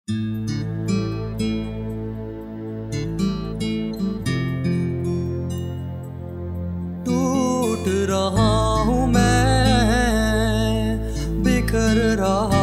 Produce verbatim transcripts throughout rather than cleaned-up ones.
टूट रहा हूँ मैं, बिखर रहा।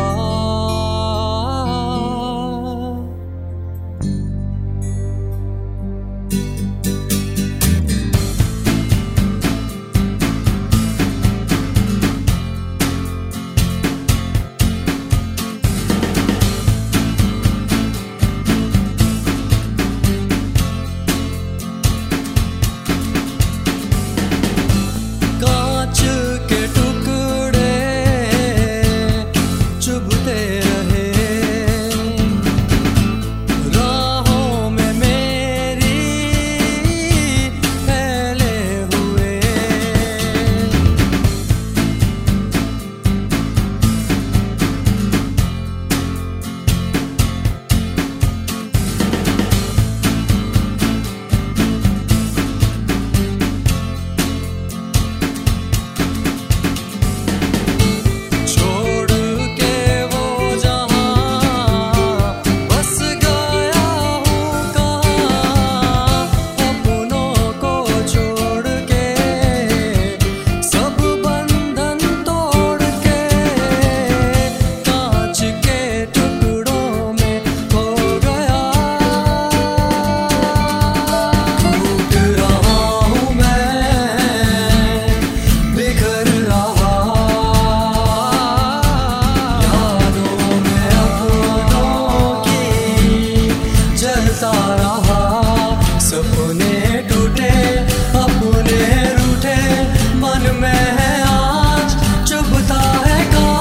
सपने टूटे अपने रूठे, मन में है आज चुभता है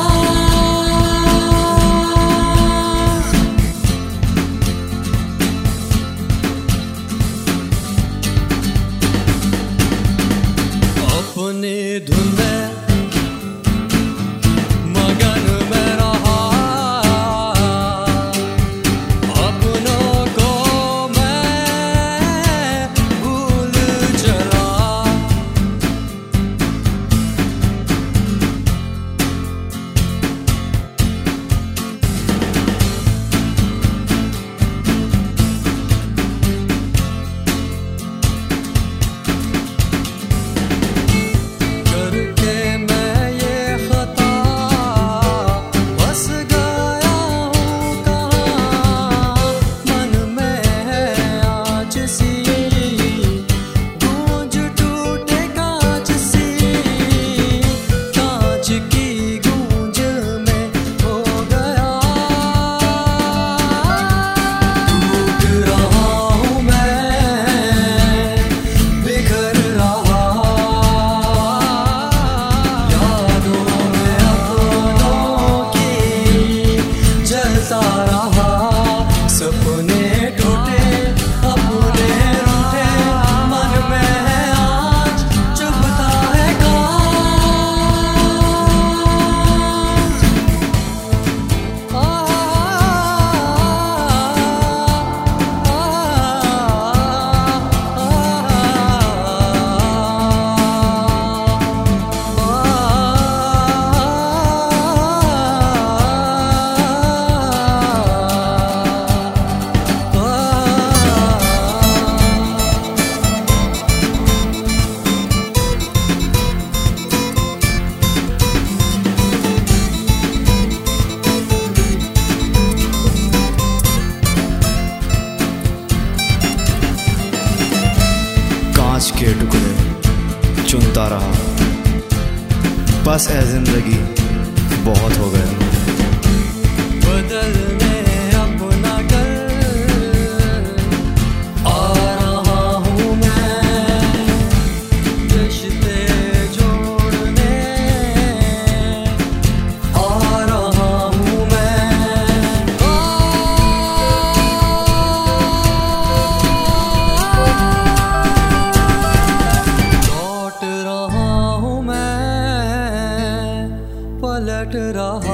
अपनी धुन में मगन में रहा, अपनों को मैं भूल चला। सपने टूटे अपने रूठे, मन में है आज चुभता है के टुकड़े चुनता रहा, बस ऐ जिंदगी बहुत हो गया। बदलने अपना कर आ रहा हूँ मैं, रिश्ते जोड़ने आ रहा हूँ मैं। लौट रहा हूँ मैं, पलट रहा